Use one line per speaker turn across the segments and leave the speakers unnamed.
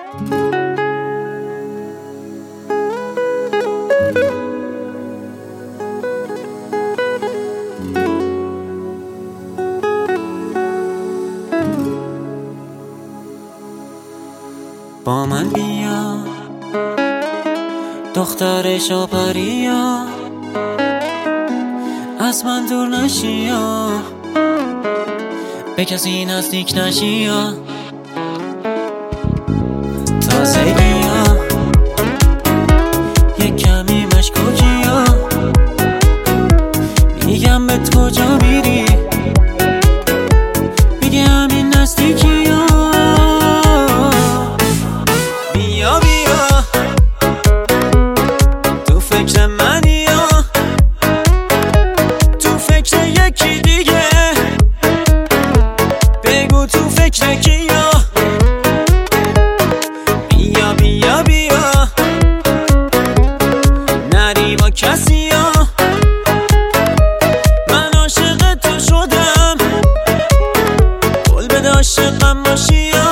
با من بیا دختر شاپریا، از من دور نشیا، به کسی نزدیک نشیا. تازگیا یک کمی مشکوکیا، میگم بهت کجا میری، میگه همین نزدیکیا. بیا بیا تو فکر منی، تو فکر یکی دیگه، بگو تو فکر کیا. بیا بیا بیا نری با کسی ها، من عاشق تو شدم، قول بده عاشقم باشی ها.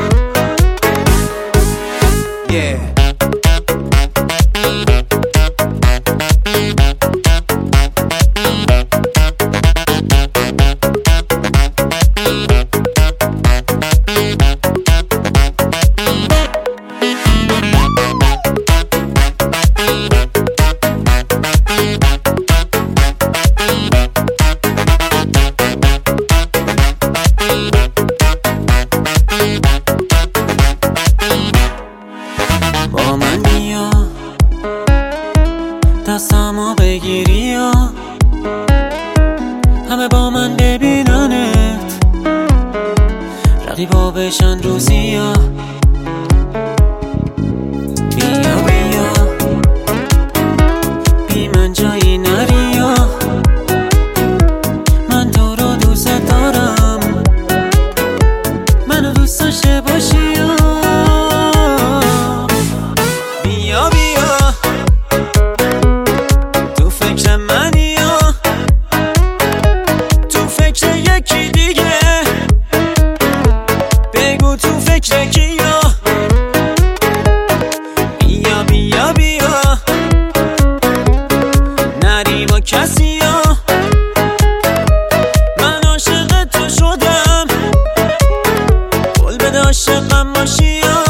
با من بیا دستمو بگیری یا همه با من ببیننت، رقیبا بشن روزی یا. بیا بیا بی من جایی نری یا، من تو رو دوست دارم، منو دوست داشته باشی یا. بیا بیا تو فکر منی، تو فکر یکی دیگه، بگو تو فکر کیا. بیا بیا بیا نری با کسی ها، من عاشق تو شدم، قول بده عاشقم باشی ها.